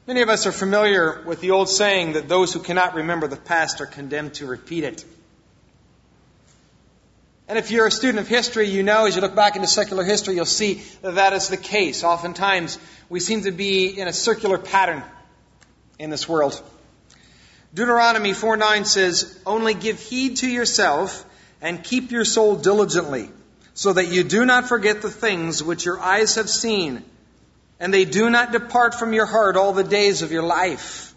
Many of us are familiar with the old saying that those who cannot remember the past are condemned to repeat it. And if you're a student of history, you know, as you look back into secular history, you'll see that that is the case. Oftentimes, we seem to be in a circular pattern in this world. Deuteronomy 4:9 says, "Only give heed to yourself and keep your soul diligently, so that you do not forget the things which your eyes have seen, and they do not depart from your heart all the days of your life."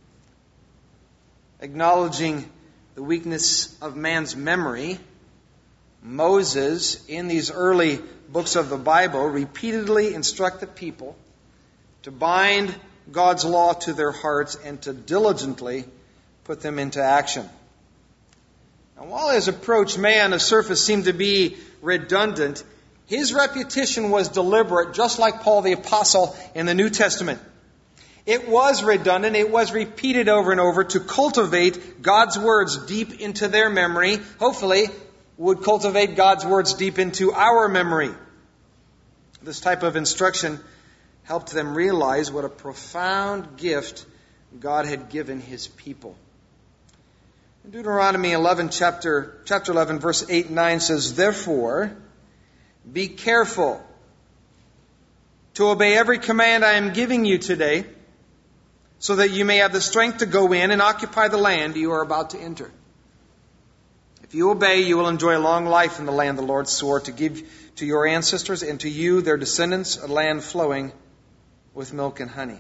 Acknowledging the weakness of man's memory, Moses, in these early books of the Bible, repeatedly instructed people to bind God's law to their hearts and to diligently put them into action. Now, while his approach may on the surface seem to be redundant, his repetition was deliberate, just like Paul the Apostle in the New Testament. It was redundant. It was repeated over and over to cultivate God's words deep into their memory. Hopefully, would cultivate God's words deep into our memory. This type of instruction helped them realize what a profound gift God had given His people. In Deuteronomy 11, chapter 11, verse 8 and 9 says, "Therefore, be careful to obey every command I am giving you today, so that you may have the strength to go in and occupy the land you are about to enter. If you obey, you will enjoy a long life in the land the Lord swore to give to your ancestors and to you, their descendants, a land flowing with milk and honey."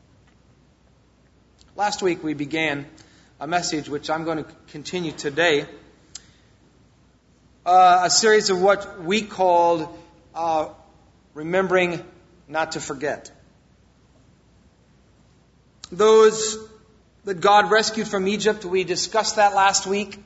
Last week we began a message which I'm going to continue today, a series of what we called remembering not to forget. Those that God rescued from Egypt, we discussed that last week.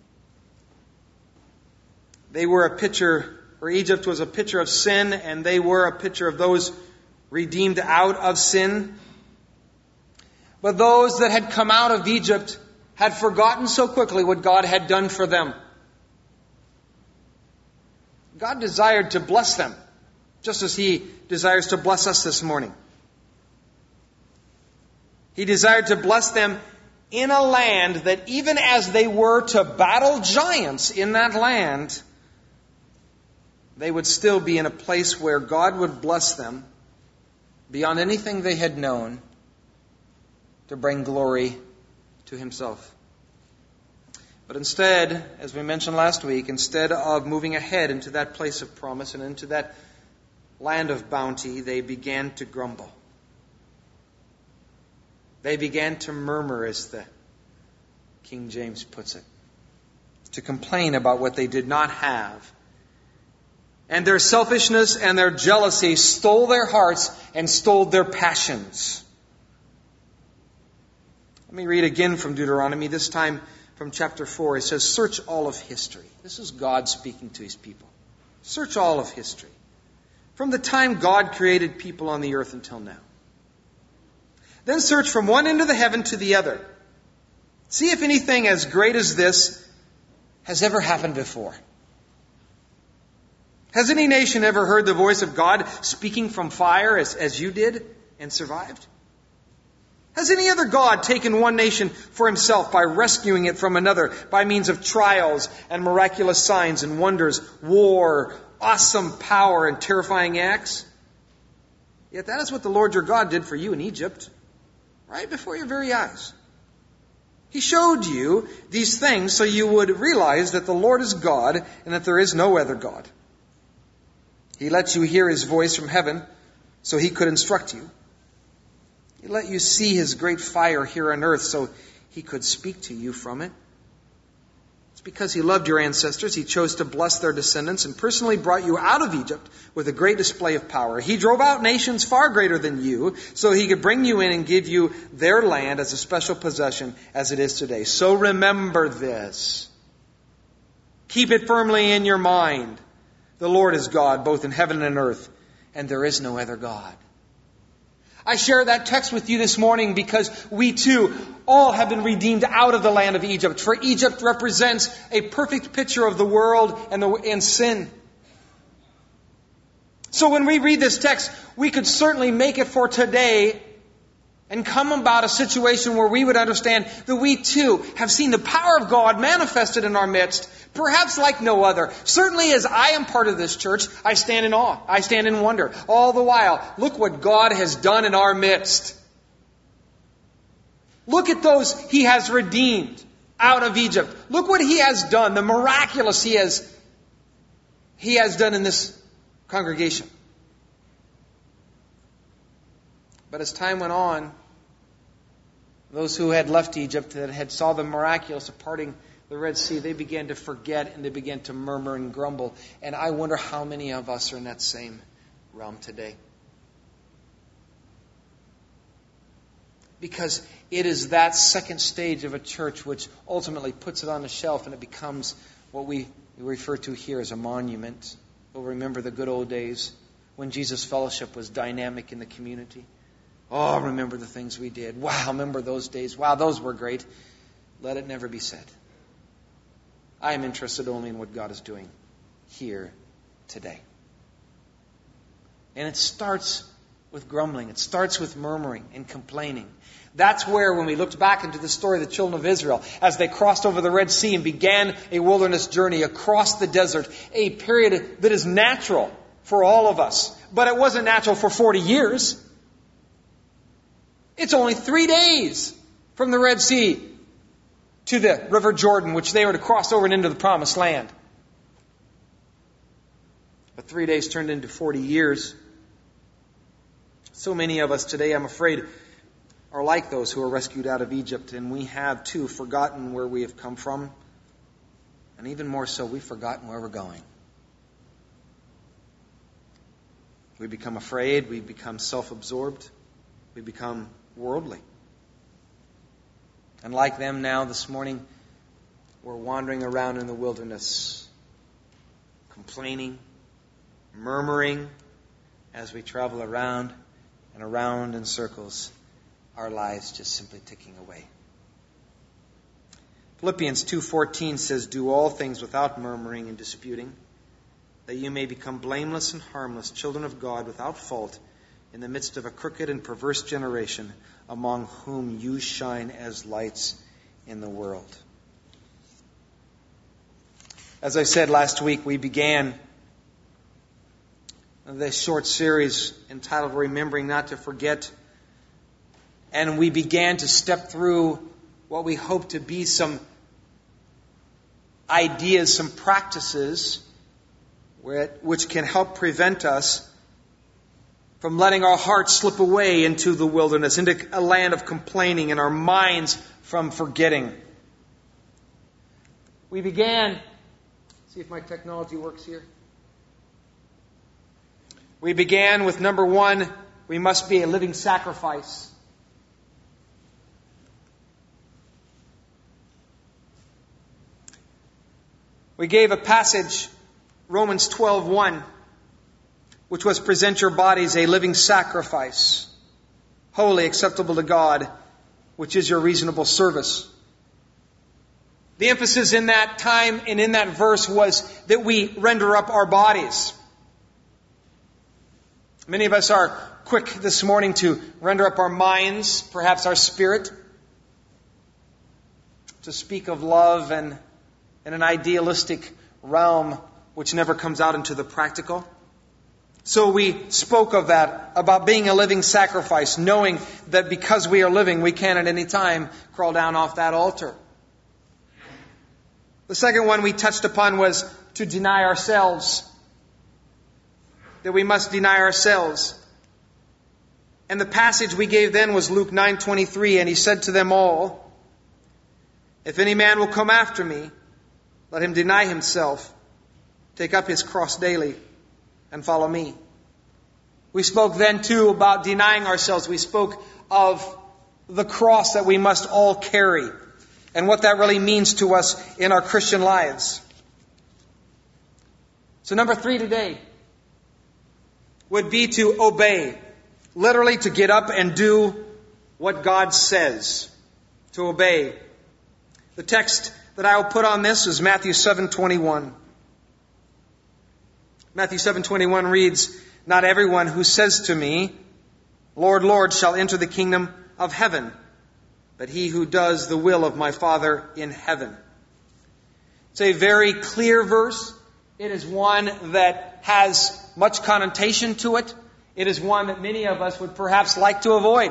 They were a picture, or Egypt was a picture of sin, and they were a picture of those redeemed out of sin. But those that had come out of Egypt had forgotten so quickly what God had done for them. God desired to bless them, just as He desires to bless us this morning. He desired to bless them in a land that even as they were to battle giants in that land, they would still be in a place where God would bless them beyond anything they had known to bring glory to Himself. But instead, as we mentioned last week, instead of moving ahead into that place of promise and into that land of bounty, they began to grumble. They began to murmur, as the King James puts it, to complain about what they did not have. And their selfishness and their jealousy stole their hearts and stole their passions. Let me read again from Deuteronomy, this time from chapter 4. It says, "Search all of history." This is God speaking to His people. Search all of history, from the time God created people on the earth until now. Then search from one end of the heaven to the other. See if anything as great as this has ever happened before. Has any nation ever heard the voice of God speaking from fire as you did and survived? Has any other God taken one nation for himself by rescuing it from another by means of trials and miraculous signs and wonders, war, awesome power, and terrifying acts? Yet that is what the Lord your God did for you in Egypt, right before your very eyes. He showed you these things so you would realize that the Lord is God and that there is no other God. He let you hear His voice from heaven so He could instruct you. He let you see His great fire here on earth so He could speak to you from it. It's because He loved your ancestors. He chose to bless their descendants and personally brought you out of Egypt with a great display of power. He drove out nations far greater than you so He could bring you in and give you their land as a special possession as it is today. So remember this. Keep it firmly in your mind. The Lord is God, both in heaven and earth, and there is no other God. I share that text with you this morning because we too all have been redeemed out of the land of Egypt. For Egypt represents a perfect picture of the world and sin. So when we read this text, we could certainly make it for today and come about a situation where we would understand that we too have seen the power of God manifested in our midst, perhaps like no other. Certainly as I am part of this church, I stand in awe. I stand in wonder. All the while, look what God has done in our midst. Look at those He has redeemed out of Egypt. Look what He has done, the miraculous He has done in this congregation. But as time went on, those who had left Egypt, that had saw the miraculous of parting the Red Sea, they began to forget and they began to murmur and grumble. And I wonder how many of us are in that same realm today. Because it is that second stage of a church which ultimately puts it on the shelf and it becomes what we refer to here as a monument. We'll remember the good old days when Jesus' fellowship was dynamic in the community. Oh, remember the things we did. Wow, remember those days. Wow, those were great. Let it never be said. I am interested only in what God is doing here today. And it starts with grumbling. It starts with murmuring and complaining. That's where, when we looked back into the story of the children of Israel, as they crossed over the Red Sea and began a wilderness journey across the desert, a period that is natural for all of us. But it wasn't natural for 40 years. It's only 3 days from the Red Sea to the River Jordan, which they were to cross over and into the Promised Land. But 3 days turned into 40 years. So many of us today, I'm afraid, are like those who were rescued out of Egypt, and we have too forgotten where we have come from. And even more so, we've forgotten where we're going. We become afraid, we become self-absorbed, we become worldly. And like them now this morning, we're wandering around in the wilderness, complaining, murmuring as we travel around and around in circles, our lives just simply ticking away. Philippians 2:14 says, "Do all things without murmuring and disputing, that you may become blameless and harmless, children of God without fault, in the midst of a crooked and perverse generation, among whom you shine as lights in the world." As I said last week, we began this short series entitled Remembering Not to Forget. And we began to step through what we hope to be some ideas, some practices which can help prevent us from letting our hearts slip away into the wilderness, into a land of complaining, and our minds from forgetting. We began, see if my technology works here. We began with number 1, we must be a living sacrifice. We gave a passage, Romans 12:1, which was present your bodies a living sacrifice, holy, acceptable to God, which is your reasonable service. The emphasis in that time and in that verse was that we render up our bodies. Many of us are quick this morning to render up our minds, perhaps our spirit, to speak of love and in an idealistic realm which never comes out into the practical. So we spoke of that, about being a living sacrifice, knowing that because we are living, we can at any time crawl down off that altar. The second one we touched upon was to deny ourselves. That we must deny ourselves. And the passage we gave then was Luke 9:23, and He said to them all, "If any man will come after me, let him deny himself, take up his cross daily, and follow me." We spoke then too about denying ourselves. We spoke of the cross that we must all carry and what that really means to us in our Christian lives. So number 3 today would be to obey. Literally to get up and do what God says. To obey. The text that I will put on this is Matthew 7:21. Matthew 7:21 reads, "Not everyone who says to me, 'Lord, Lord,' shall enter the kingdom of heaven, but he who does the will of my Father in heaven. It's a very clear verse. It is one that has much connotation to it. It is one that many of us would perhaps like to avoid.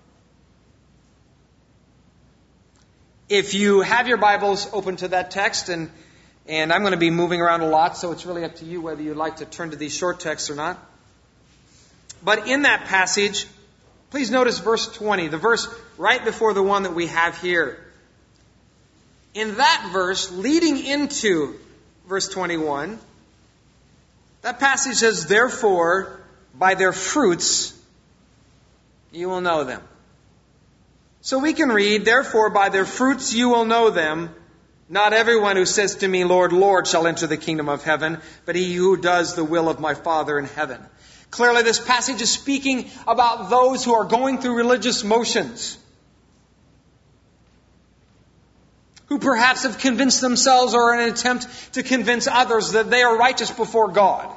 If you have your Bibles open to that text, and I'm going to be moving around a lot, so it's really up to you whether you'd like to turn to these short texts or not. But in that passage, please notice verse 20, the verse right before the one that we have here. In that verse, leading into verse 21, that passage says, therefore, by their fruits you will know them. So we can read, therefore, by their fruits you will know them. Not everyone who says to me, Lord, Lord, shall enter the kingdom of heaven, but he who does the will of my Father in heaven. Clearly, this passage is speaking about those who are going through religious motions, who perhaps have convinced themselves or in an attempt to convince others that they are righteous before God.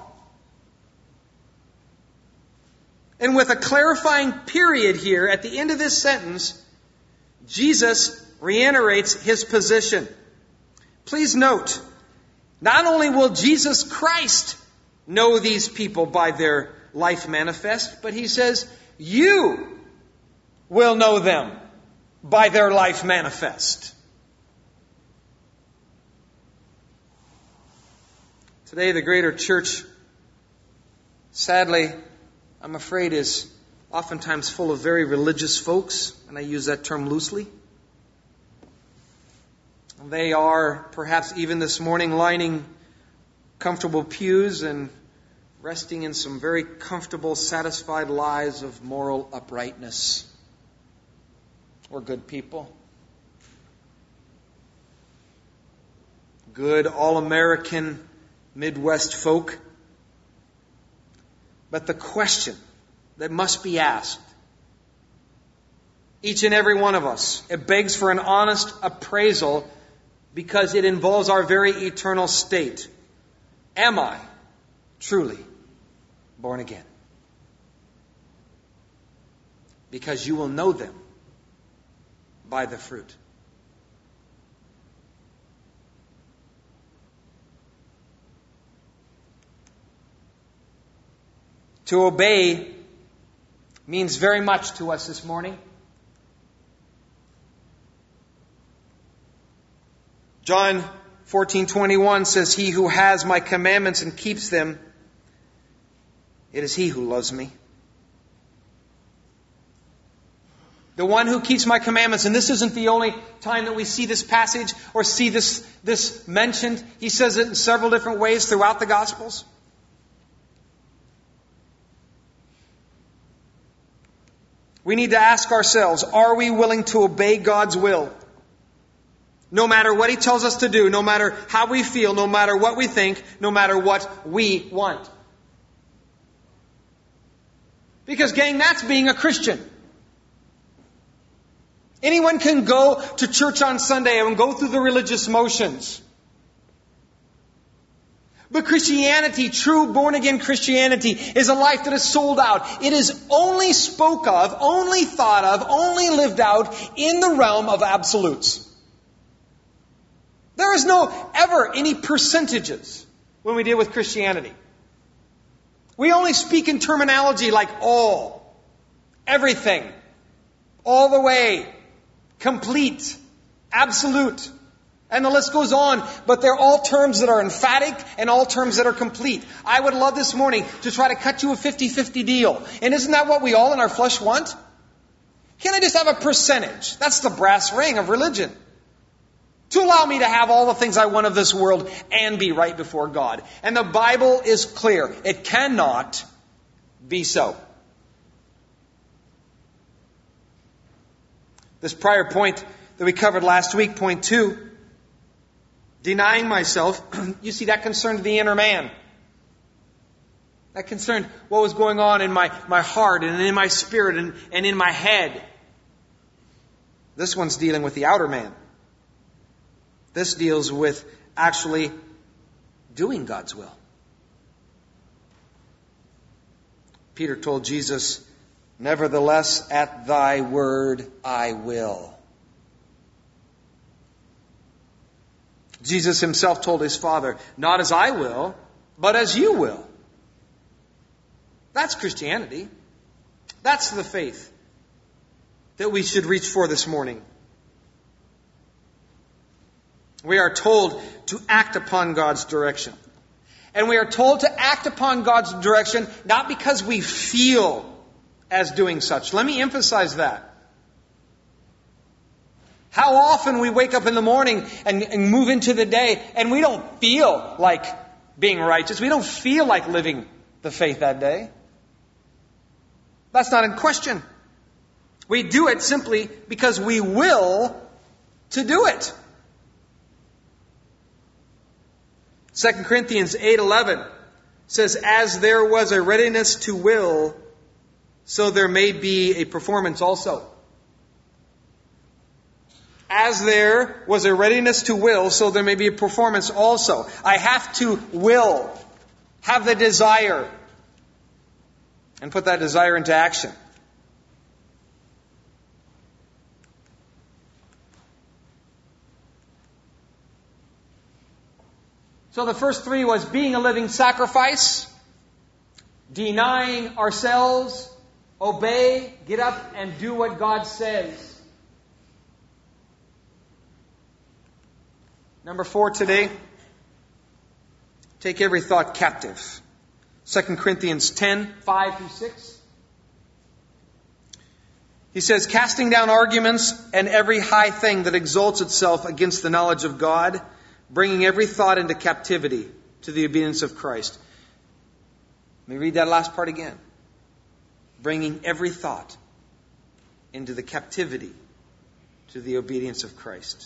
And with a clarifying period here at the end of this sentence, Jesus reiterates his position. Please note, not only will Jesus Christ know these people by their life manifest, but he says, you will know them by their life manifest. Today, the greater church, sadly, I'm afraid, is oftentimes full of very religious folks, and I use that term loosely. They are, perhaps even this morning, lining comfortable pews and resting in some very comfortable, satisfied lives of moral uprightness. We're good people. Good, all-American, Midwest folk. But the question that must be asked, each and every one of us, it begs for an honest appraisal because it involves our very eternal state. Am I truly born again? Because you will know them by the fruit. To obey means very much to us this morning. John 14:21 says, he who has my commandments and keeps them, it is he who loves me. The one who keeps my commandments, and this isn't the only time that we see this passage or see this mentioned. He says it in several different ways throughout the Gospels. We need to ask ourselves, are we willing to obey God's will? No matter what he tells us to do, no matter how we feel, no matter what we think, no matter what we want. Because, gang, that's being a Christian. Anyone can go to church on Sunday and go through the religious motions. But Christianity, true born-again Christianity, is a life that is sold out. It is only spoke of, only thought of, only lived out in the realm of absolutes. There is no ever any percentages when we deal with Christianity. We only speak in terminology like all, everything, all the way, complete, absolute. And the list goes on, but they're all terms that are emphatic and all terms that are complete. I would love this morning to try to cut you a 50-50 deal. And isn't that what we all in our flesh want? Can't I just have a percentage? That's the brass ring of religion. To allow me to have all the things I want of this world and be right before God. And the Bible is clear. It cannot be so. This prior point that we covered last week, point 2, denying myself, you see, that concerned the inner man. That concerned what was going on in my heart and in my spirit and in my head. This one's dealing with the outer man. This deals with actually doing God's will. Peter told Jesus, Nevertheless, at thy word I will. Jesus himself told his Father, not as I will, but as you will. That's Christianity. That's the faith that we should reach for this morning. We are told to act upon God's direction. And we are told to act upon God's direction not because we feel as doing such. Let me emphasize that. How often we wake up in the morning and move into the day and we don't feel like being righteous. We don't feel like living the faith that day. That's not in question. We do it simply because we will to do it. 2 Corinthians 8:11 says, as there was a readiness to will, so there may be a performance also. As there was a readiness to will, so there may be a performance also. I have to will, have the desire, and put that desire into action. So the first three was being a living sacrifice, denying ourselves, obey, get up and do what God says. Number 4 today, take every thought captive. 2 Corinthians 10:5-6. He says, casting down arguments and every high thing that exalts itself against the knowledge of God, bringing every thought into captivity to the obedience of Christ. Let me read that last part again. Bringing every thought into the captivity to the obedience of Christ.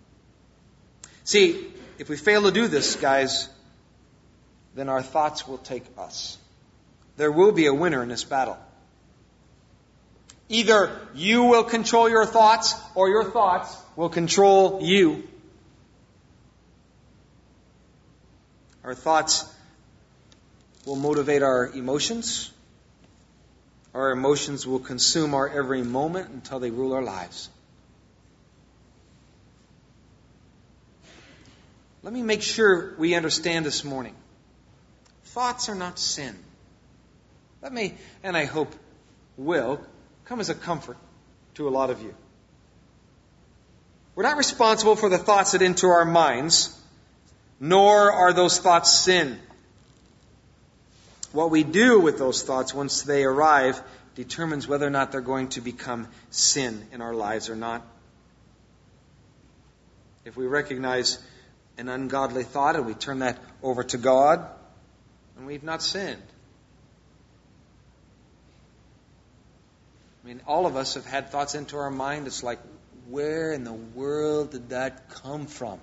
See, if we fail to do this, guys, then our thoughts will take us. There will be a winner in this battle. Either you will control your thoughts or your thoughts will control you. Our thoughts will motivate our emotions. Our emotions will consume our every moment until they rule our lives. Let me make sure we understand this morning. Thoughts are not sin. That may, and I hope will, come as a comfort to a lot of you. We're not responsible for the thoughts that enter our minds, nor are those thoughts sin. What we do with those thoughts once they arrive determines whether or not they're going to become sin in our lives or not. If we recognize an ungodly thought and we turn that over to God, and we've not sinned. I mean, all of us have had thoughts into our mind. It's like, where in the world did that come from?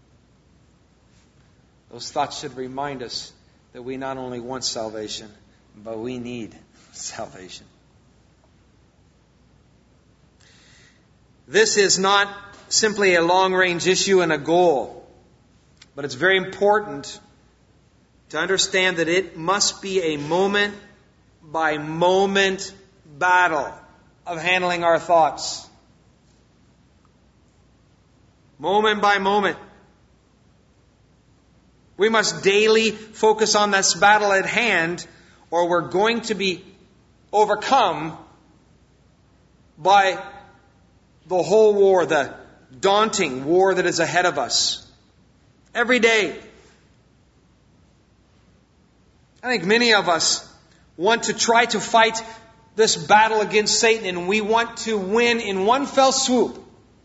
Those thoughts should remind us that we not only want salvation, but we need salvation. This is not simply a long-range issue and a goal, but it's very important to understand that it must be a moment-by-moment battle of handling our thoughts. Moment by moment. We must daily focus on this battle at hand, or we're going to be overcome by the whole war, the daunting war that is ahead of us. Every day. I think many of us want to try to fight this battle against Satan, and we want to win in one fell swoop.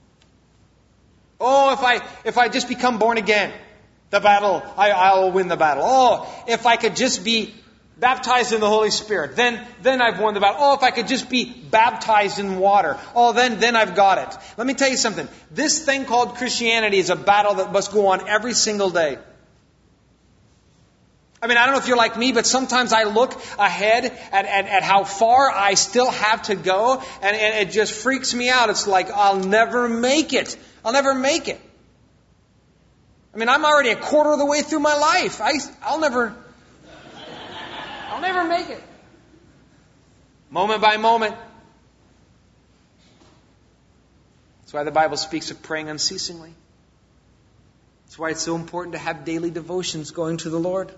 Oh, if I just become born again, the battle, I'll win the battle. Oh, if I could just be baptized in the Holy Spirit, then I've won the battle. Oh, if I could just be baptized in water, oh, then I've got it. Let me tell you something. This thing called Christianity is a battle that must go on every single day. I mean, I don't know if you're like me, but sometimes I look ahead at how far I still have to go, and it just freaks me out. It's like, I'll never make it. I'll never make it. I mean, I'm already a quarter of the way through my life. I'll never make it. moment by moment. That's why the Bible speaks of praying unceasingly. That's why it's so important to have daily devotions going to the Lord.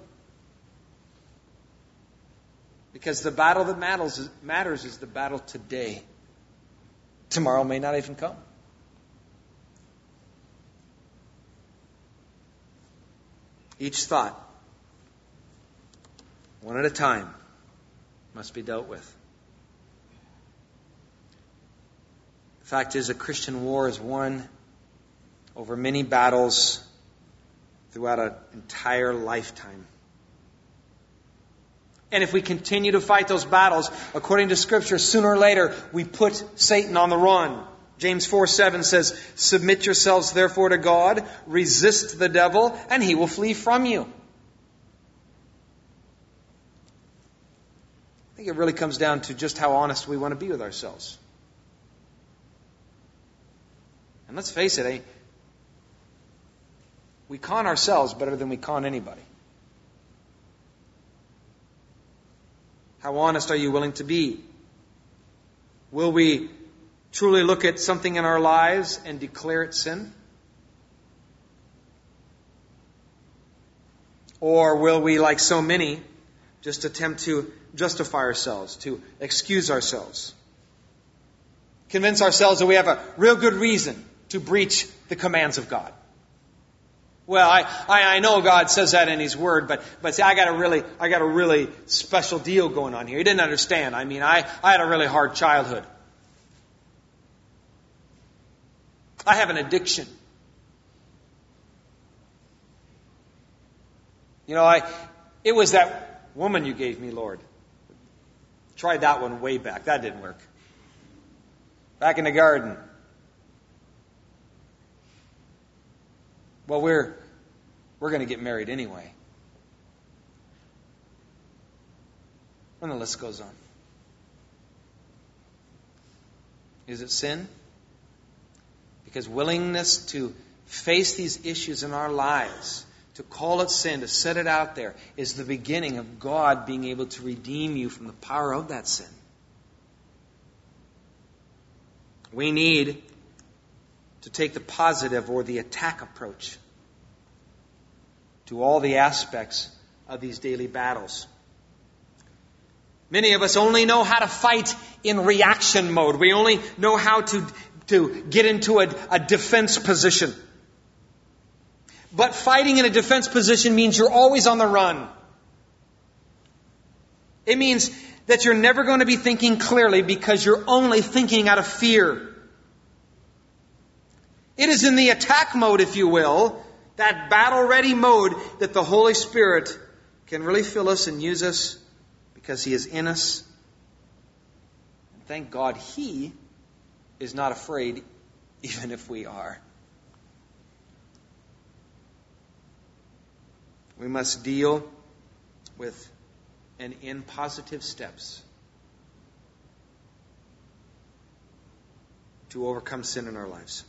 Because the battle that matters is the battle today. Tomorrow may not even come. Each thought, one at a time, must be dealt with. The fact is, a Christian war is won over many battles throughout an entire lifetime. And if we continue to fight those battles, according to Scripture, sooner or later, we put Satan on the run. James 4:7 says, "Submit yourselves therefore to God, resist the devil, and he will flee from you." I think it really comes down to just how honest we want to be with ourselves. And let's face it, we con ourselves better than we con anybody. How honest are you willing to be? Will we truly look at something in our lives and declare it sin? Or will we, like so many, just attempt to justify ourselves, to excuse ourselves? Convince ourselves that we have a real good reason to breach the commands of God. Well, I know God says that in His Word, but see, I got a really special deal going on here. He didn't understand. I mean, I had a really hard childhood. I have an addiction. You know, it was that woman you gave me, Lord. Tried that one way back. That didn't work. Back in the garden. Well, we're going to get married anyway. And the list goes on. Is it sin? Because willingness to face these issues in our lives, to call it sin, to set it out there, is the beginning of God being able to redeem you from the power of that sin. We need to take the positive or the attack approach to all the aspects of these daily battles. Many of us only know how to fight in reaction mode. We only know how to get into a defense position. But fighting in a defense position means you're always on the run. It means that you're never going to be thinking clearly because you're only thinking out of fear. It is in the attack mode, if you will, that battle-ready mode, that the Holy Spirit can really fill us and use us because He is in us. And thank God He is not afraid, even if we are. We must deal with and in positive steps to overcome sin in our lives.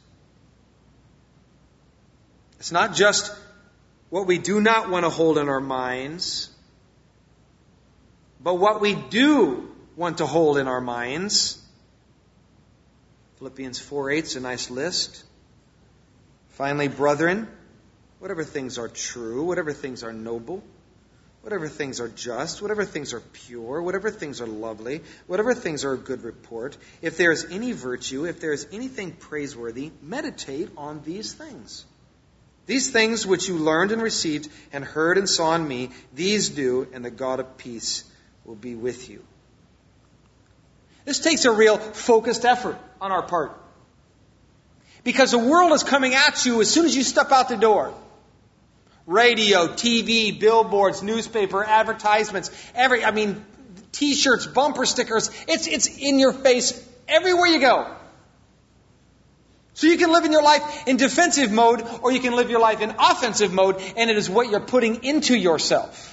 It's not just what we do not want to hold in our minds, but what we do want to hold in our minds. Philippians 4:8 is a nice list. Finally, brethren, whatever things are true, whatever things are noble, whatever things are just, whatever things are pure, whatever things are lovely, whatever things are of good report, if there is any virtue, if there is anything praiseworthy, meditate on these things. These things which you learned and received and heard and saw in me, these do, and the God of peace will be with you. This takes a real focused effort on our part. Because the world is coming at you as soon as you step out the door. Radio, TV, billboards, newspaper, advertisements, T-shirts, bumper stickers. It's in your face everywhere you go. So you can live in your life in defensive mode, or you can live your life in offensive mode, and it is what you're putting into yourself.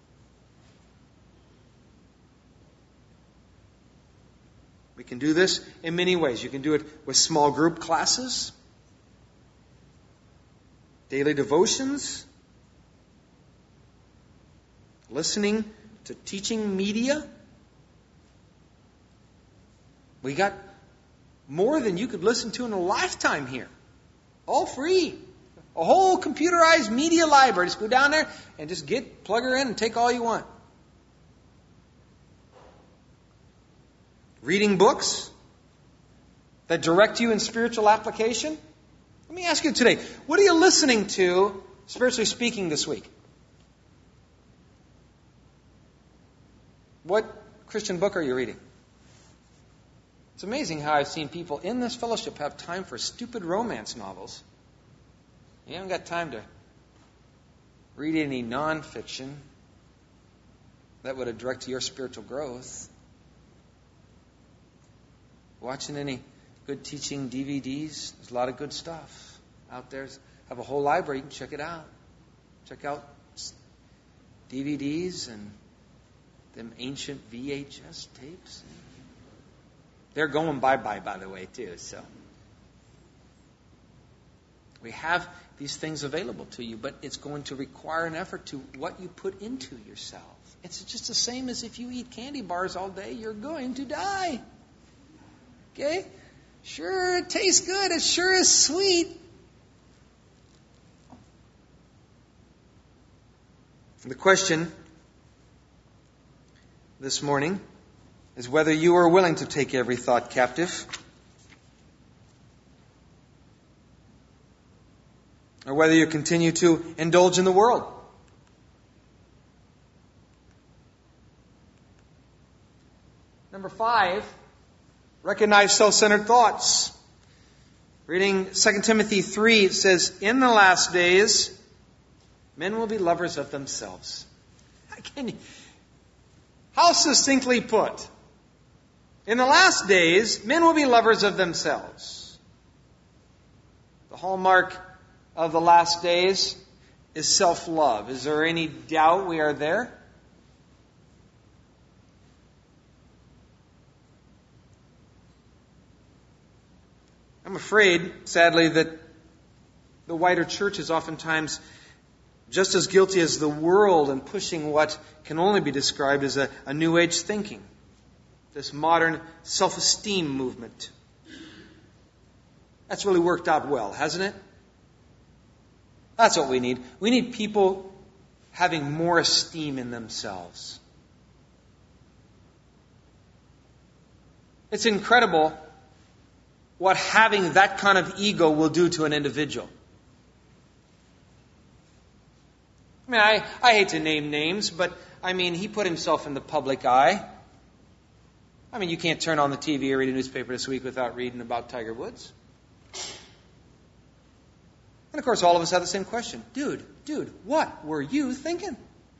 We can do this in many ways. You can do it with small group classes, daily devotions, listening to teaching media, We got more than you could listen to in a lifetime here. All free. A whole computerized media library. Just go down there and just plug her in and take all you want. Reading books that direct you in spiritual application. Let me ask you today, what are you listening to, spiritually speaking, this week? What Christian book are you reading? It's amazing how I've seen people in this fellowship have time for stupid romance novels. You haven't got time to read any nonfiction that would direct your spiritual growth. Watching any good teaching DVDs. There's a lot of good stuff out there. Have a whole library. You can check it out. Check out DVDs and them ancient VHS tapes. They're going bye-bye, by the way, too. So we have these things available to you, but it's going to require an effort to what you put into yourself. It's just the same as if you eat candy bars all day, you're going to die. Okay? Sure, it tastes good. It sure is sweet. The question this morning is whether you are willing to take every thought captive, or whether you continue to indulge in the world. Number 5, recognize self-centered thoughts. Reading 2 Timothy 3, it says, "In the last days, men will be lovers of themselves." How succinctly put? In the last days, men will be lovers of themselves. The hallmark of the last days is self-love. Is there any doubt we are there? I'm afraid, sadly, that the wider church is oftentimes just as guilty as the world in pushing what can only be described as a New Age thinking. This modern self-esteem movement. That's really worked out well, hasn't it? That's what we need. We need people having more esteem in themselves. It's incredible what having that kind of ego will do to an individual. I mean, I hate to name names, but I mean, he put himself in the public eye. I mean, you can't turn on the TV or read a newspaper this week without reading about Tiger Woods. And of course, all of us have the same question. Dude, what were you thinking?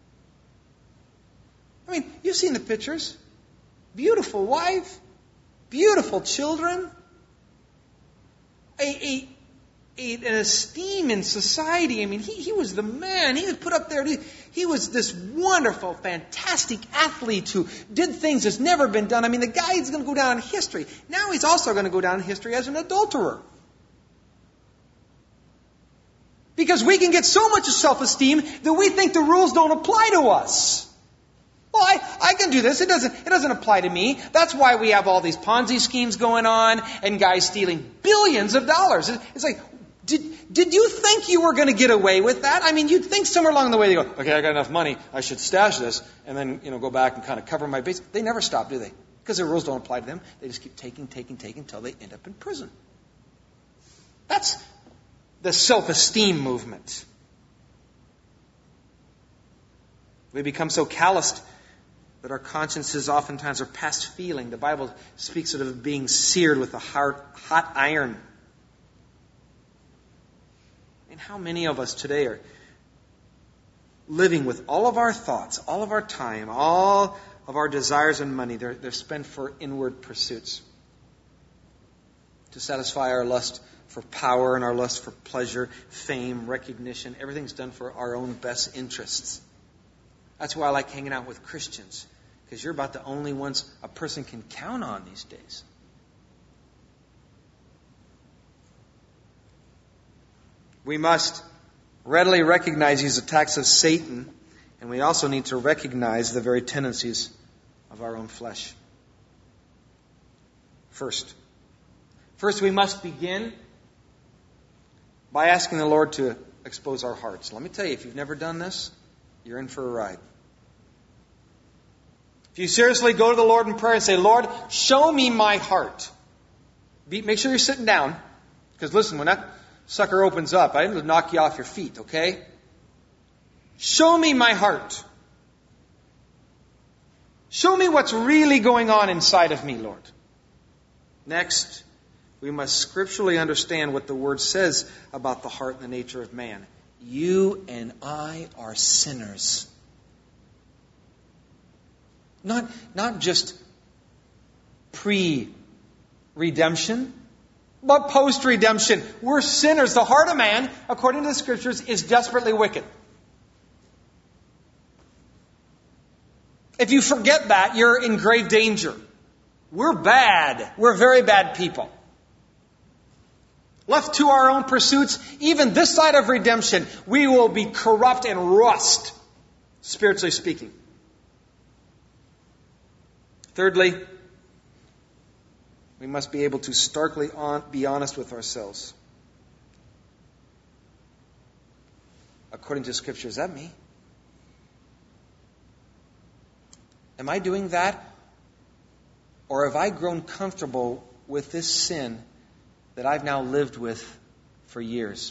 I mean, you've seen the pictures. Beautiful wife, beautiful children, an esteem in society. I mean, he was the man. He was put up there. He was this wonderful, fantastic athlete who did things that's never been done. I mean, the guy is going to go down in history. Now he's also going to go down in history as an adulterer. Because we can get so much self-esteem that we think the rules don't apply to us. Well, I can do this. It doesn't apply to me. That's why we have all these Ponzi schemes going on and guys stealing billions of dollars. It's like, did you think you were going to get away with that? I mean, you'd think somewhere along the way they go, okay, I got enough money. I should stash this and then, go back and kind of cover my base. They never stop, do they? Because the rules don't apply to them. They just keep taking until they end up in prison. That's the self-esteem movement. We become so calloused that our consciences oftentimes are past feeling. The Bible speaks of it being seared with a hot iron. And how many of us today are living with all of our thoughts, all of our time, all of our desires and money, they're spent for inward pursuits. To satisfy our lust for power and our lust for pleasure, fame, recognition. Everything's done for our own best interests. That's why I like hanging out with Christians. Because you're about the only ones a person can count on these days. We must readily recognize these attacks of Satan, and we also need to recognize the very tendencies of our own flesh. First, we must begin by asking the Lord to expose our hearts. Let me tell you, if you've never done this, you're in for a ride. If you seriously go to the Lord in prayer and say, Lord, show me my heart. Make sure you're sitting down. Because listen, when that sucker opens up, I will knock you off your feet, okay? Show me my heart. Show me what's really going on inside of me, Lord. Next, we must scripturally understand what the Word says about the heart and the nature of man. You and I are sinners. Not just pre-redemption, but post-redemption. We're sinners. The heart of man, according to the Scriptures, is desperately wicked. If you forget that, you're in grave danger. We're bad. We're very bad people. Left to our own pursuits, even this side of redemption, we will be corrupt and rust, spiritually speaking. Thirdly, we must be able to starkly be honest with ourselves. According to Scripture, is that me? Am I doing that? Or have I grown comfortable with this sin that I've now lived with for years?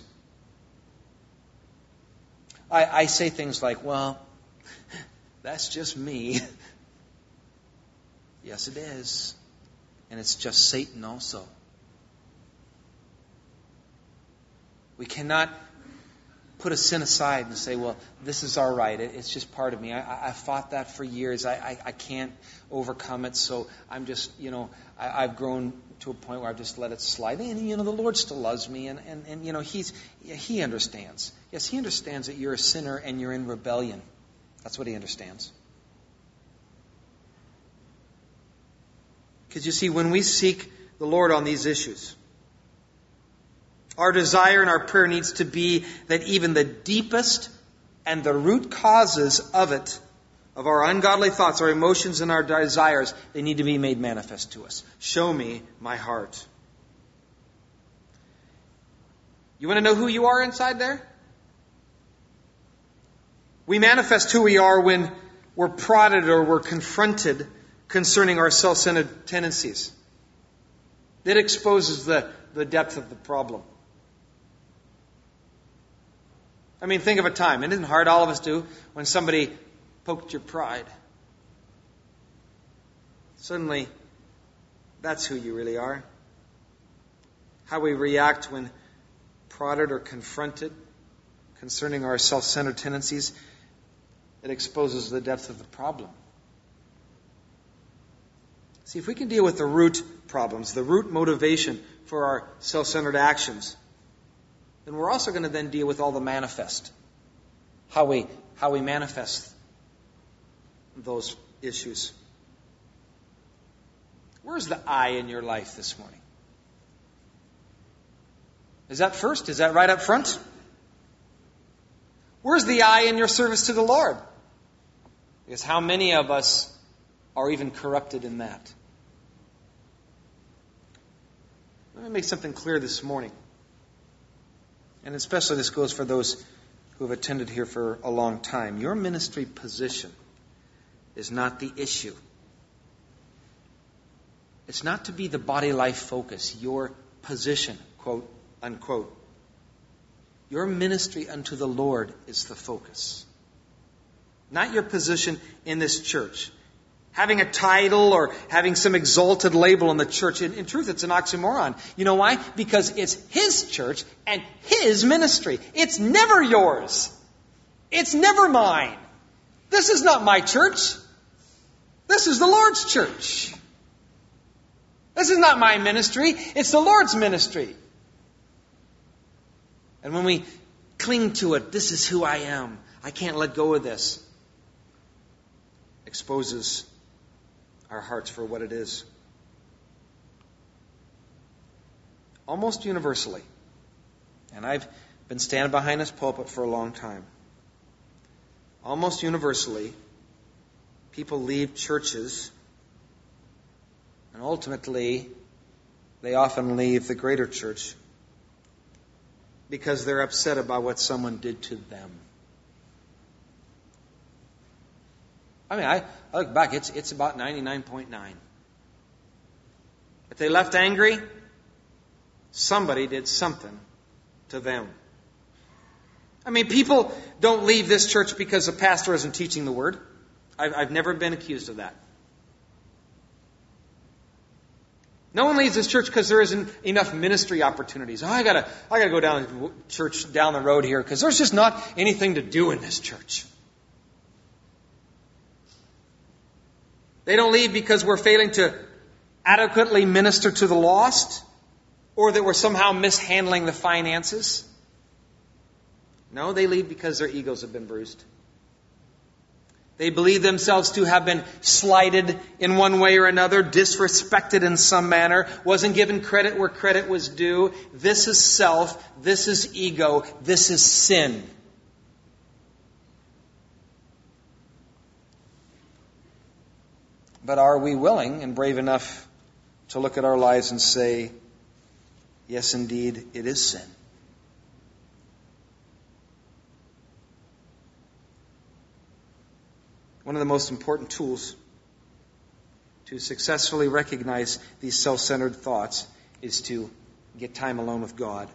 I say things like, well, that's just me. Yes, it is. And it's just Satan also. We cannot put a sin aside and say, well, this is all right. It's just part of me. I've fought that for years. I can't overcome it. So I'm just, I've grown to a point where I've just let it slide. And, the Lord still loves me. And He understands. Yes, He understands that you're a sinner and you're in rebellion. That's what He understands. Because you see, when we seek the Lord on these issues, our desire and our prayer needs to be that even the deepest and the root causes of it, of our ungodly thoughts, our emotions and our desires, they need to be made manifest to us. Show me my heart. You want to know who you are inside there? We manifest who we are when we're prodded or we're confronted concerning our self-centered tendencies. That exposes the depth of the problem. I mean, think of a time. It isn't hard, all of us do, when somebody poked your pride. Suddenly, that's who you really are. How we react when prodded or confronted concerning our self-centered tendencies, it exposes the depth of the problem. See, if we can deal with the root problems, the root motivation for our self-centered actions, then we're also going to then deal with all the manifest. How we manifest those issues. Where's the I in your life this morning? Is that first? Is that right up front? Where's the I in your service to the Lord? Because how many of us are even corrupted in that? Let me make something clear this morning. And especially this goes for those who have attended here for a long time. Your ministry position is not the issue. It's not to be the body life focus. Your position, quote, unquote. Your ministry unto the Lord is the focus. Not your position in this church. Having a title or having some exalted label in the church. In truth, it's an oxymoron. You know why? Because it's His church and His ministry. It's never yours. It's never mine. This is not my church. This is the Lord's church. This is not my ministry. It's the Lord's ministry. And when we cling to it, this is who I am. I can't let go of this. Exposes our hearts for what it is. Almost universally, and I've been standing behind this pulpit for a long time, almost universally, people leave churches and ultimately they often leave the greater church because they're upset about what someone did to them. I mean, I look back, it's about 99.9. If they left angry, somebody did something to them. I mean, people don't leave this church because the pastor isn't teaching the Word. I've never been accused of that. No one leaves this church because there isn't enough ministry opportunities. Oh, I gotta go down to church down the road here because there's just not anything to do in this church. They don't leave because we're failing to adequately minister to the lost, or that we're somehow mishandling the finances. No, they leave because their egos have been bruised. They believe themselves to have been slighted in one way or another, disrespected in some manner, wasn't given credit where credit was due. This is self, this is ego, this is sin. But are we willing and brave enough to look at our lives and say, yes, indeed, it is sin? One of the most important tools to successfully recognize these self-centered thoughts is to get time alone with God.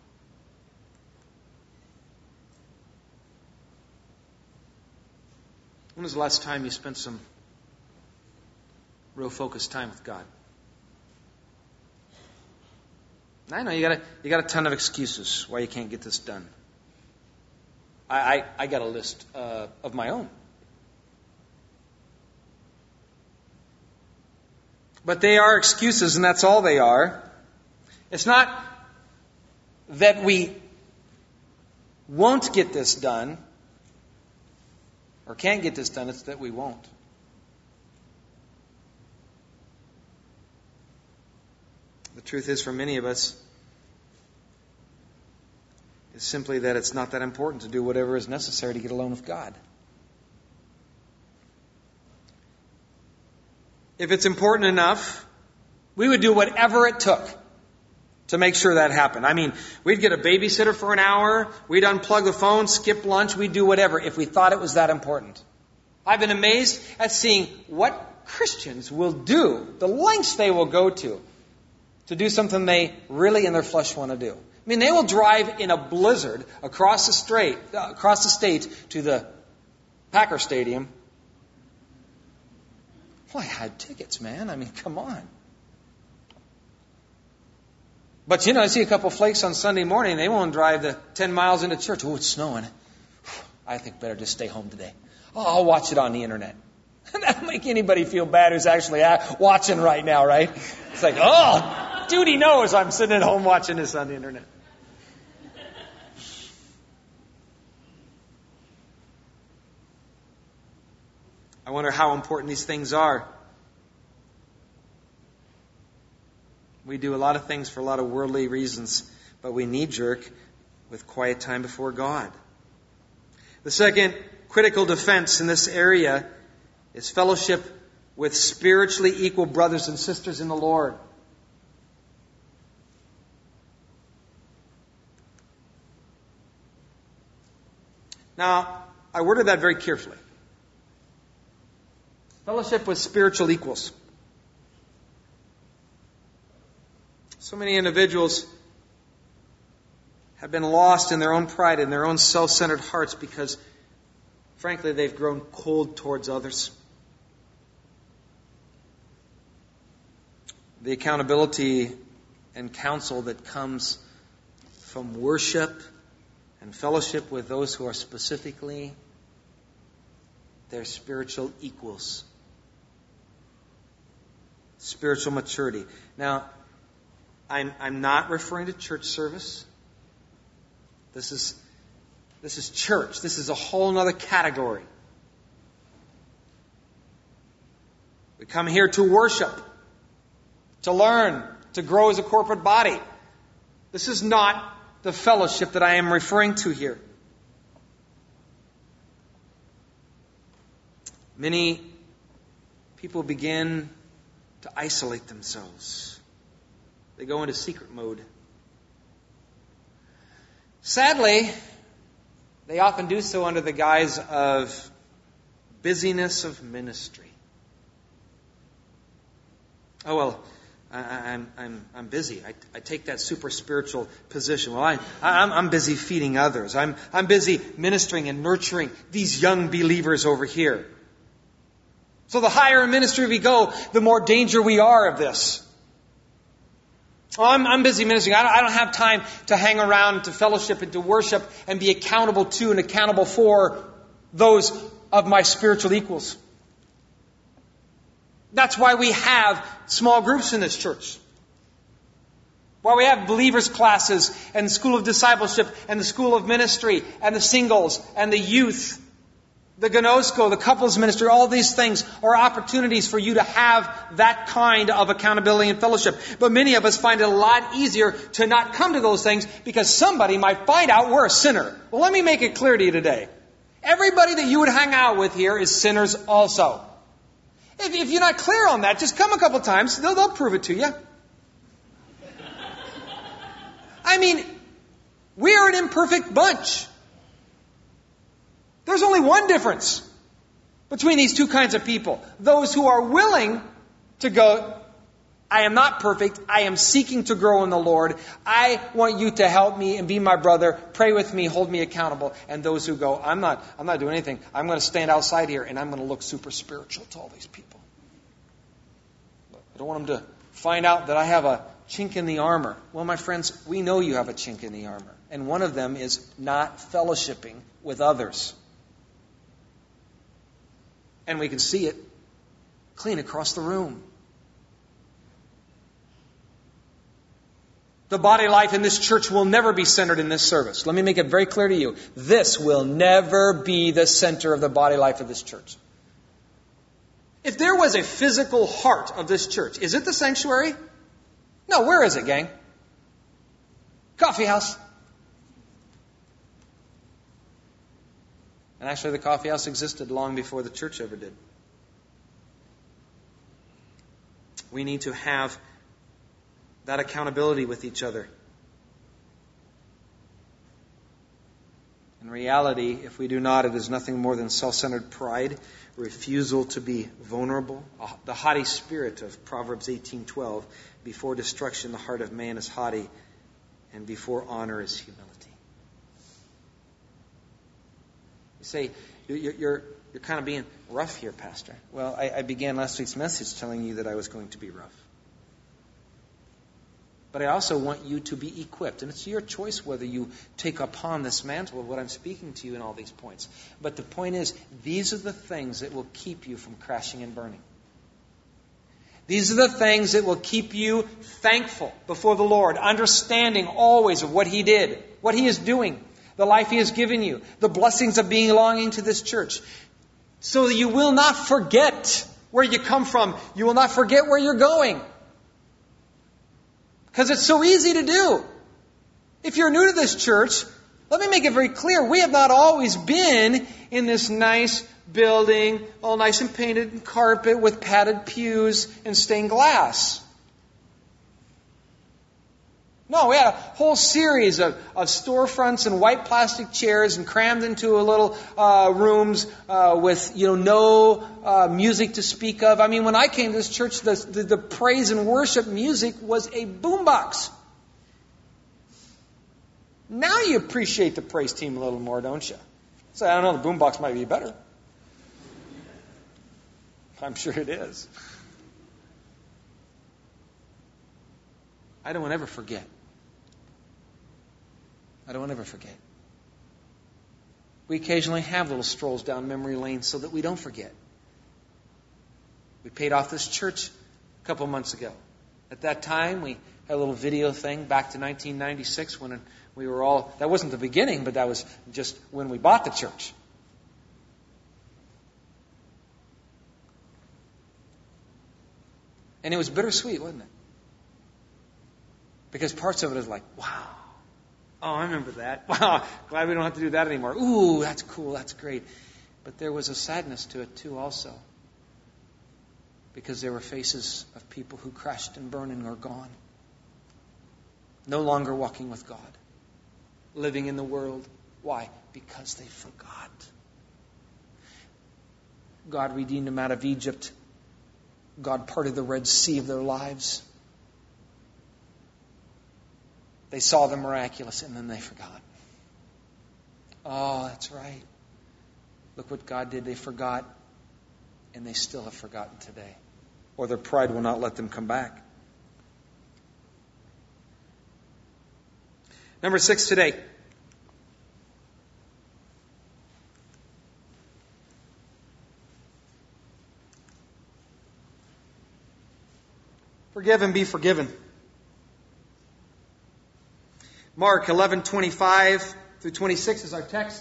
When was the last time you spent some real focused time with God? I know you got a ton of excuses why you can't get this done. I got a list of my own. But they are excuses, and that's all they are. It's not that we won't get this done or can't get this done, it's that we won't. The truth is, for many of us, is simply that it's not that important to do whatever is necessary to get alone with God. If it's important enough, we would do whatever it took to make sure that happened. I mean, we'd get a babysitter for an hour, we'd unplug the phone, skip lunch, we'd do whatever if we thought it was that important. I've been amazed at seeing what Christians will do, the lengths they will go to do something they really in their flesh want to do. I mean, they will drive in a blizzard across the state to the Packer Stadium. Well, I had tickets, man. I mean, come on. But, I see a couple flakes on Sunday morning. They won't drive the 10 miles into church. Oh, it's snowing. I think better just stay home today. Oh, I'll watch it on the internet. That don't make anybody feel bad who's actually watching right now, right? It's like, oh, dude, he knows I'm sitting at home watching this on the internet. I wonder how important these things are. We do a lot of things for a lot of worldly reasons, but we knee-jerk with quiet time before God. The second critical defense in this area is fellowship with spiritually equal brothers and sisters in the Lord. Now, I worded that very carefully. Fellowship with spiritual equals. So many individuals have been lost in their own pride and their own self-centered hearts because, frankly, they've grown cold towards others. The accountability and counsel that comes from worship and fellowship with those who are specifically their spiritual equals. Spiritual maturity. Now, I'm not referring to church service. This is church. This is a whole other category. We come here to worship, to learn, to grow as a corporate body. This is not the fellowship that I am referring to here. Many people begin to isolate themselves. They go into secret mode. Sadly, they often do so under the guise of busyness of ministry. Oh, well, I'm busy. I take that super spiritual position. Well, I'm busy feeding others. I'm busy ministering and nurturing these young believers over here. So the higher in ministry we go, the more danger we are of this. Oh, I'm busy ministering. I don't have time to hang around, to fellowship and to worship and be accountable to and accountable for those of my spiritual equals. That's why we have small groups in this church. Why we have believers classes and the school of discipleship and the school of ministry and the singles and the youth, the gnosko, the couples ministry. All these things are opportunities for you to have that kind of accountability and fellowship. But many of us find it a lot easier to not come to those things because somebody might find out we're a sinner. Well, let me make it clear to you today. Everybody that you would hang out with here is sinners also. If you're not clear on that, just come a couple times. They'll prove it to you. I mean, we are an imperfect bunch. There's only one difference between these two kinds of people. Those who are willing to go, I am not perfect. I am seeking to grow in the Lord. I want you to help me and be my brother. Pray with me. Hold me accountable. And those who go, I'm not doing anything. I'm going to stand outside here and I'm going to look super spiritual to all these people. I don't want them to find out that I have a chink in the armor. Well, my friends, we know you have a chink in the armor. And one of them is not fellowshipping with others. And we can see it clean across the room. The body life in this church will never be centered in this service. Let me make it very clear to you. This will never be the center of the body life of this church. If there was a physical heart of this church, is it the sanctuary? No, where is it, gang? Coffee house. And actually the coffee house existed long before the church ever did. We need to have that accountability with each other. In reality, if we do not, it is nothing more than self-centered pride, refusal to be vulnerable, the haughty spirit of Proverbs 18:12. Before destruction, the heart of man is haughty, and before honor is humility. You say, you're kind of being rough here, Pastor. Well, I began last week's message telling you that I was going to be rough. But I also want you to be equipped. And it's your choice whether you take upon this mantle of what I'm speaking to you in all these points. But the point is, these are the things that will keep you from crashing and burning. These are the things that will keep you thankful before the Lord, understanding always of what He did, what He is doing, the life He has given you, the blessings of belonging to this church. So that you will not forget where you come from. You will not forget where you're going. Because it's so easy to do. If you're new to this church, let me make it very clear. We have not always been in this nice building, all nice and painted and carpet with padded pews and stained glass. No, we had a whole series of storefronts and white plastic chairs and crammed into a little rooms with no music to speak of. I mean, when I came to this church, the praise and worship music was a boombox. Now you appreciate the praise team a little more, don't you? So I don't know, the boombox might be better. I'm sure it is. I don't want to ever forget. I don't want to ever forget. We occasionally have little strolls down memory lane so that we don't forget. We paid off this church a couple months ago. At that time, we had a little video thing back to 1996 when we were all, that wasn't the beginning, but that was just when we bought the church. And it was bittersweet, wasn't it? Because parts of it is like, wow. Oh, I remember that. Wow, glad we don't have to do that anymore. Ooh, that's cool, that's great. But there was a sadness to it too also. Because there were faces of people who crashed and burned and are gone. no longer walking with God, living in the world. Why? Because they forgot. God redeemed them out of Egypt. God parted the Red Sea of their lives. They saw the miraculous and then they forgot. Oh, that's right. Look what God did. They forgot, and they still have forgotten today. Or their pride will not let them come back. Number 6 today. Forgive and be forgiven. Mark 11:25 through 26 is our text.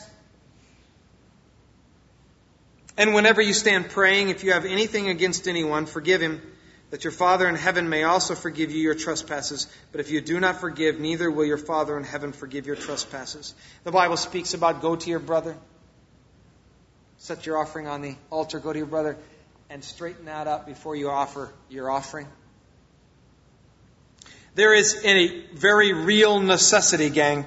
And whenever you stand praying, if you have anything against anyone, forgive him, that your Father in heaven may also forgive you your trespasses. But if you do not forgive, neither will your Father in heaven forgive your trespasses. The Bible speaks about go to your brother, set your offering on the altar, go to your brother, and straighten that up before you offer your offering. There is a very real necessity, gang,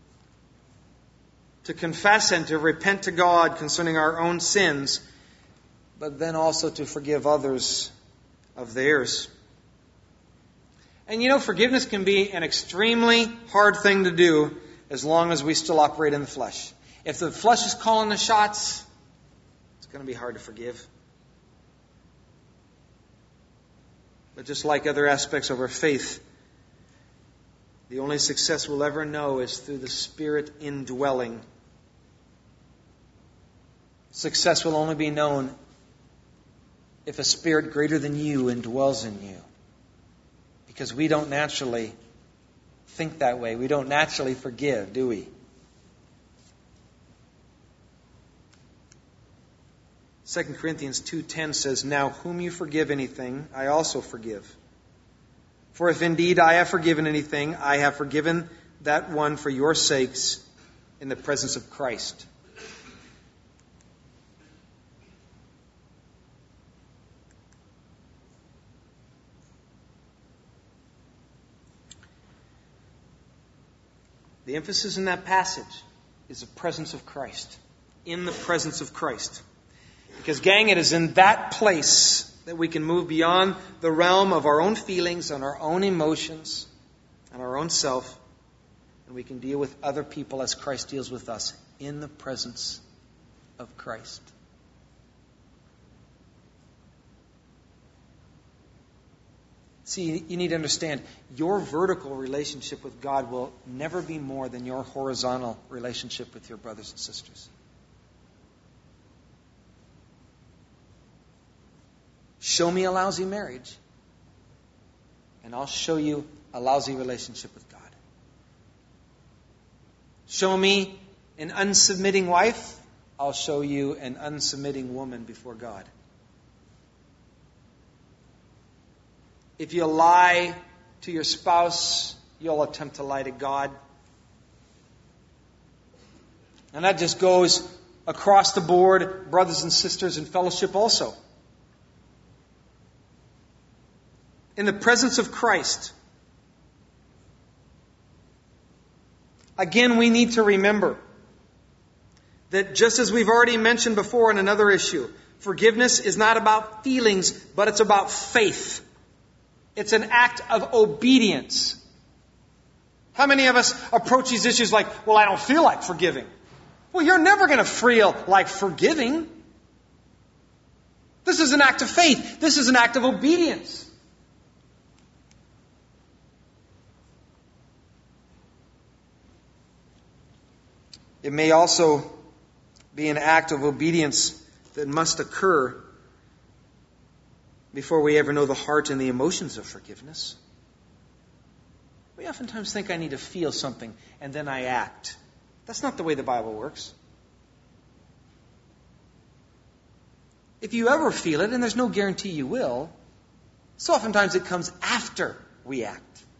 to confess and to repent to God concerning our own sins, but then also to forgive others of theirs. And you know, forgiveness can be an extremely hard thing to do as long as we still operate in the flesh. If the flesh is calling the shots, it's going to be hard to forgive. But just like other aspects of our faith, the only success we'll ever know is through the Spirit indwelling. Success will only be known if a spirit greater than you indwells in you. Because we don't naturally think that way. We don't naturally forgive, do we? 2 Corinthians 2:10 says, "Now whom you forgive anything, I also forgive. For if indeed I have forgiven anything, I have forgiven that one for your sakes in the presence of Christ." The emphasis in that passage is the presence of Christ. In the presence of Christ. Because, gang, it is in that place that we can move beyond the realm of our own feelings and our own emotions and our own self, and we can deal with other people as Christ deals with us, in the presence of Christ. See, you need to understand, your vertical relationship with God will never be more than your horizontal relationship with your brothers and sisters. Show me a lousy marriage, and I'll show you a lousy relationship with God. Show me an unsubmitting wife, I'll show you an unsubmitting woman before God. If you lie to your spouse, you'll attempt to lie to God. And that just goes across the board, brothers and sisters in fellowship also. In the presence of Christ. Again, we need to remember that just as we've already mentioned before in another issue, forgiveness is not about feelings, but it's about faith. It's an act of obedience. How many of us approach these issues like, well, I don't feel like forgiving? Well, you're never going to feel like forgiving. This is an act of faith. This is an act of obedience. It may also be an act of obedience that must occur before we ever know the heart and the emotions of forgiveness. We oftentimes think I need to feel something and then I act. That's not the way the Bible works. If you ever feel it, and there's no guarantee you will, so oftentimes it comes after we act.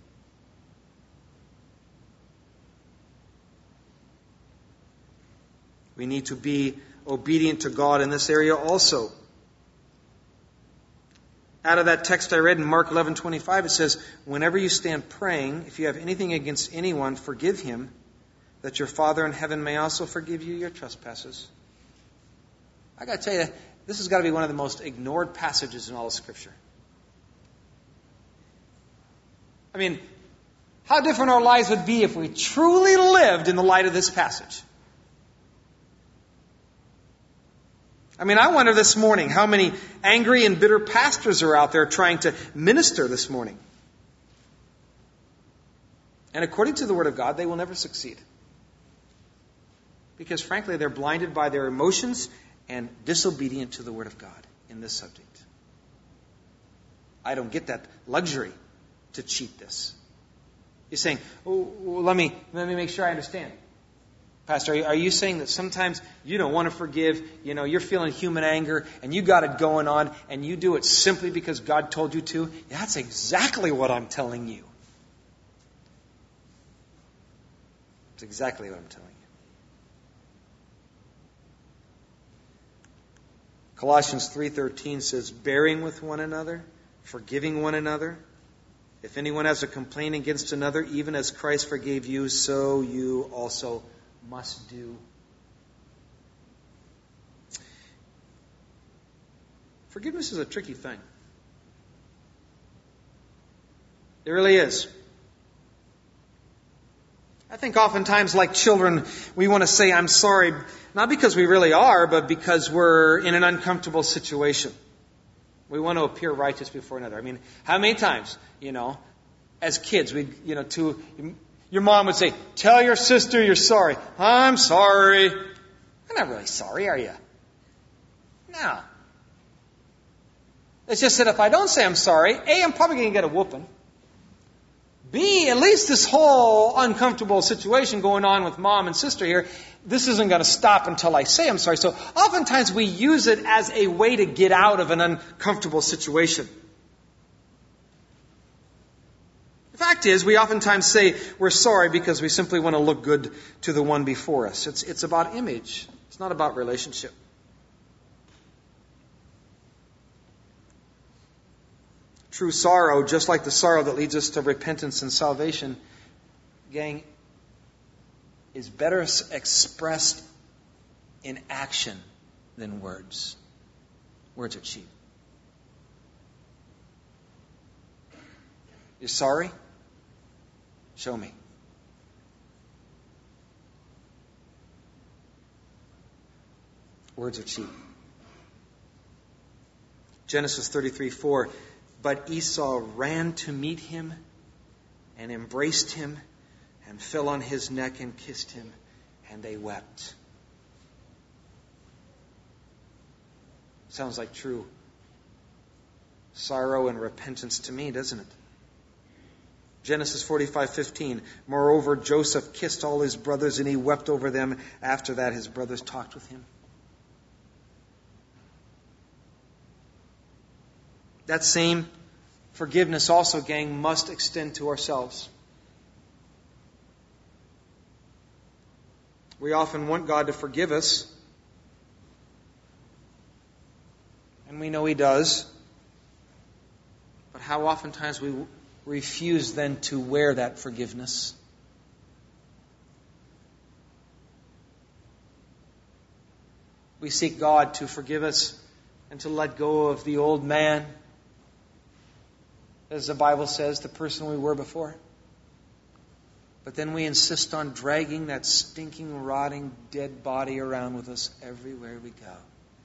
We need to be obedient to God in this area also. Out of that text I read in Mark 11:25, it says, whenever you stand praying, if you have anything against anyone, forgive him, that your Father in heaven may also forgive you your trespasses. I got to tell you, this has got to be one of the most ignored passages in all of Scripture. I mean, how different our lives would be if we truly lived in the light of this passage. I mean, I wonder this morning how many angry and bitter pastors are out there trying to minister this morning. And according to the Word of God, they will never succeed. Because frankly, they're blinded by their emotions and disobedient to the Word of God in this subject. I don't get that luxury to cheat this. You're saying, let me make sure I understand. Pastor, are you saying that sometimes you don't want to forgive, you're feeling human anger and you got it going on and you do it simply because God told you to? That's exactly what I'm telling you. It's exactly what I'm telling you. Colossians 3:13 says, bearing with one another, forgiving one another. If anyone has a complaint against another, even as Christ forgave you, so you also must do. Forgiveness is a tricky thing. It really is. I think oftentimes, like children, we want to say, I'm sorry, not because we really are, but because we're in an uncomfortable situation. We want to appear righteous before another. I mean, how many times, as kids, your mom would say, tell your sister you're sorry. I'm sorry. You're not really sorry, are you? No. It's just that if I don't say I'm sorry, A, I'm probably going to get a whooping. B, at least this whole uncomfortable situation going on with mom and sister here, this isn't going to stop until I say I'm sorry. So oftentimes we use it as a way to get out of an uncomfortable situation. The fact is, we oftentimes say we're sorry because we simply want to look good to the one before us. It's about image. It's not about relationship. True sorrow, just like the sorrow that leads us to repentance and salvation, gang, is better expressed in action than words. Words are cheap. You're sorry? Show me. Words are cheap. Genesis 33:4. But Esau ran to meet him and embraced him and fell on his neck and kissed him, and they wept. Sounds like true sorrow and repentance to me, doesn't it? Genesis 45:15. Moreover, Joseph kissed all his brothers and he wept over them. After that, his brothers talked with him. That same forgiveness also, gang, must extend to ourselves. We often want God to forgive us, and we know He does. But how oftentimes we refuse then to wear that forgiveness. We seek God to forgive us and to let go of the old man, as the Bible says, the person we were before. But then we insist on dragging that stinking, rotting, dead body around with us everywhere we go.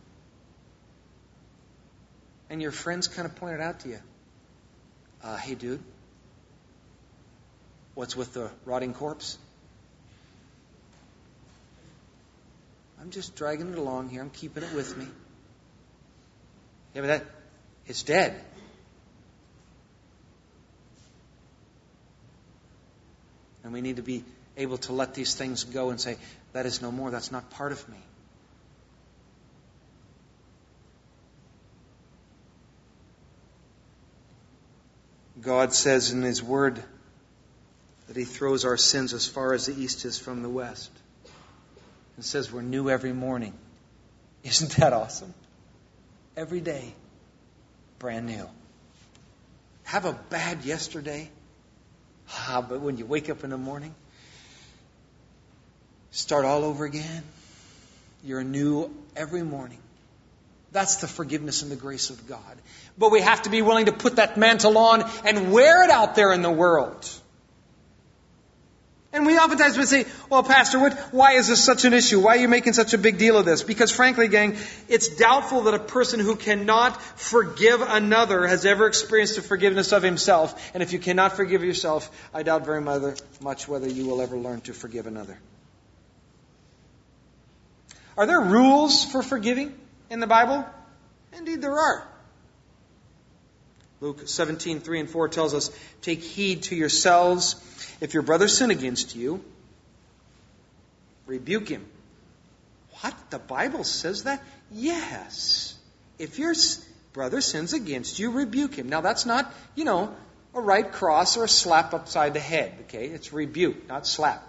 And your friends kind of pointed out to you, hey dude, what's with the rotting corpse? I'm just dragging it along here. I'm keeping it with me. Yeah, but it's dead. And we need to be able to let these things go and say, that is no more. That's not part of me. God says in His Word that He throws our sins as far as the east is from the west. And says we're new every morning. Isn't that awesome? Every day, brand new. have a bad yesterday? But when you wake up in the morning, start all over again. You're new every morning. That's the forgiveness and the grace of God. But we have to be willing to put that mantle on and wear it out there in the world. And we oftentimes would say, well, Pastor, why is this such an issue? Why are you making such a big deal of this? Because frankly, gang, it's doubtful that a person who cannot forgive another has ever experienced the forgiveness of himself. And if you cannot forgive yourself, I doubt very much whether you will ever learn to forgive another. Are there rules for forgiving in the Bible? Indeed there are. Luke 17:3-4 tells us, take heed to yourselves. If your brother sin against you, rebuke him. What? The Bible says that? Yes. If your brother sins against you, rebuke him. Now that's not, a right cross or a slap upside the head. Okay? It's rebuke, not slap.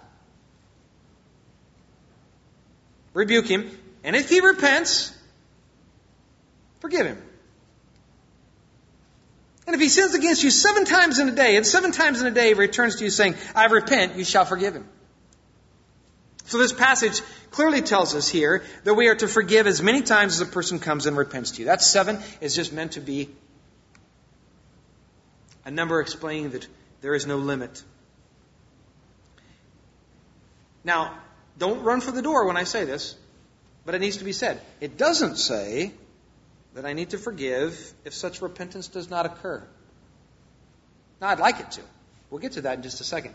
Rebuke him. And if he repents, forgive him. And if he sins against you 7 times in a day, and 7 times in a day he returns to you saying, I repent, you shall forgive him. So this passage clearly tells us here that we are to forgive as many times as a person comes and repents to you. That 7 is just meant to be a number explaining that there is no limit. Now, don't run for the door when I say this, but it needs to be said. It doesn't say that I need to forgive if such repentance does not occur. Now, I'd like it to. We'll get to that in just a second.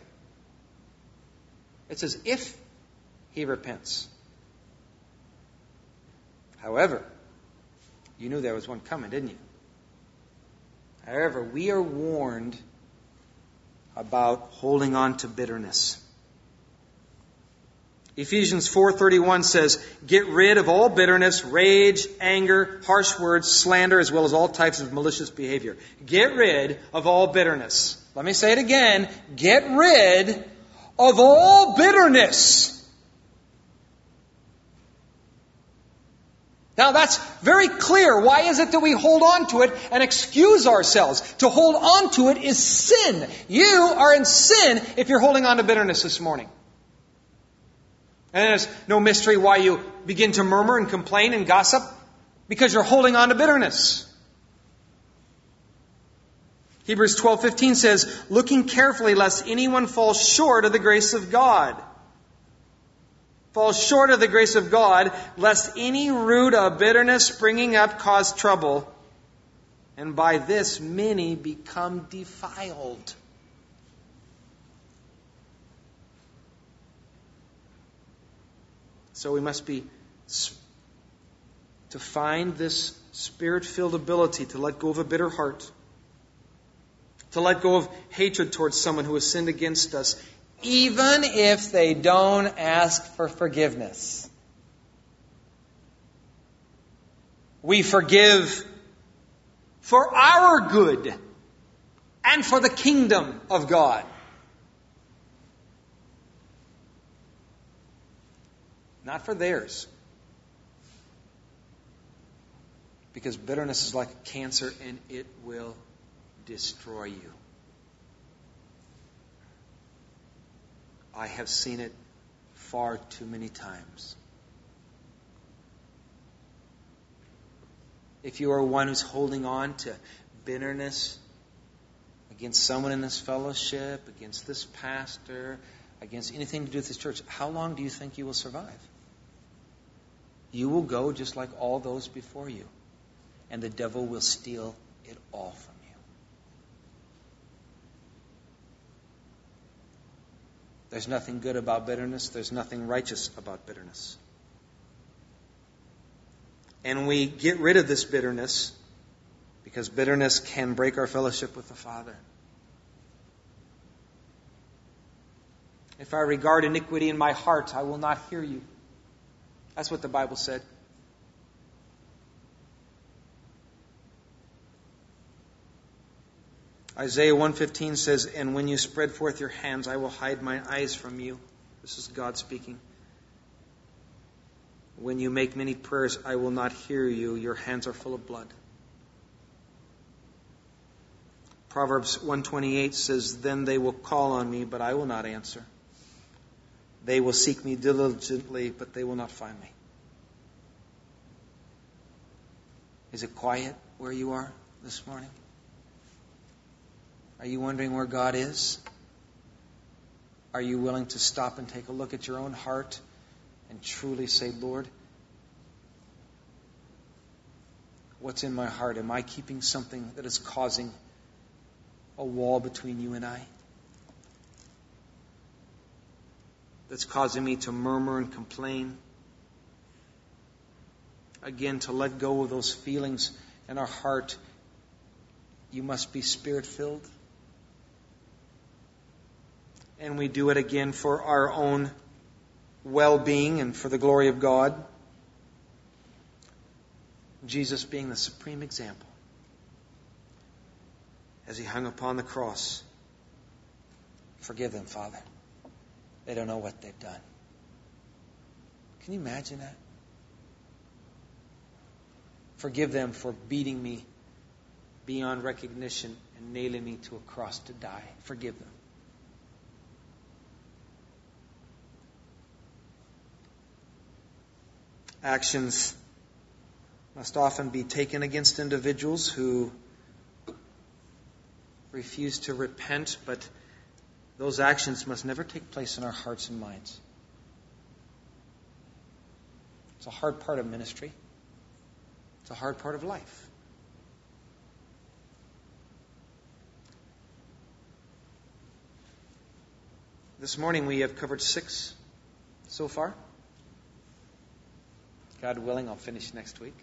It says, if he repents. However, you knew there was one coming, didn't you? However, we are warned about holding on to bitterness. Ephesians 4:31 says, get rid of all bitterness, rage, anger, harsh words, slander, as well as all types of malicious behavior. Get rid of all bitterness. Let me say it again. Get rid of all bitterness. Now that's very clear. Why is it that we hold on to it and excuse ourselves? To hold on to it is sin. You are in sin if you're holding on to bitterness this morning. And there's no mystery why you begin to murmur and complain and gossip, because you're holding on to bitterness. Hebrews 12:15 says, looking carefully lest anyone falls short of the grace of God. Falls short of the grace of God, lest any root of bitterness springing up cause trouble, and by this many become defiled. So we must be to find this Spirit-filled ability to let go of a bitter heart, to let go of hatred towards someone who has sinned against us, even if they don't ask for forgiveness. We forgive for our good and for the kingdom of God. Not for theirs. Because bitterness is like a cancer and it will destroy you. I have seen it far too many times. If you are one who's holding on to bitterness against someone in this fellowship, against this pastor, against anything to do with this church, how long do you think you will survive? You will go just like all those before you, and the devil will steal it all from you. There's nothing good about bitterness. There's nothing righteous about bitterness. And we get rid of this bitterness because bitterness can break our fellowship with the Father. If I regard iniquity in my heart, I will not hear you. That's what the Bible said. Isaiah 1:15 says, and when you spread forth your hands, I will hide my eyes from you. This is God speaking. When you make many prayers, I will not hear you. Your hands are full of blood. Proverbs 1:28 says, "Then they will call on me, but I will not answer. They will seek me diligently, but they will not find me." Is it quiet where you are this morning? Are you wondering where God is? Are you willing to stop and take a look at your own heart and truly say, "Lord, what's in my heart? Am I keeping something that is causing a wall between you and I? That's causing me to murmur and complain?" Again, to let go of those feelings in our heart, you must be Spirit-filled. And we do it again for our own well-being and for the glory of God. Jesus being the supreme example as he hung upon the cross. "Forgive them, Father. They don't know what they've done." Can you imagine that? "Forgive them for beating me beyond recognition and nailing me to a cross to die. Forgive them." Actions must often be taken against individuals who refuse to repent, but those actions must never take place in our hearts and minds. It's a hard part of ministry. It's a hard part of life. This morning we have covered 6 so far. God willing, I'll finish next week.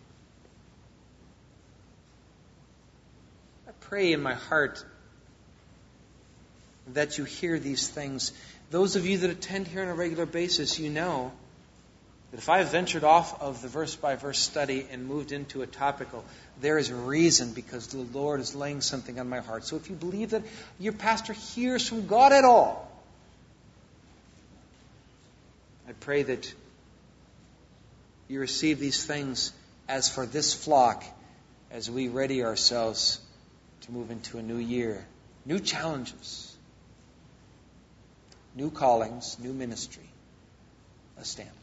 I pray in my heart that you hear these things. Those of you that attend here on a regular basis, you know that if I have ventured off of the verse-by-verse study and moved into a topical, there is a reason, because the Lord is laying something on my heart. So if you believe that your pastor hears from God at all, I pray that you receive these things as for this flock as we ready ourselves to move into a new year. New challenges, new callings, new ministry. Let's stand.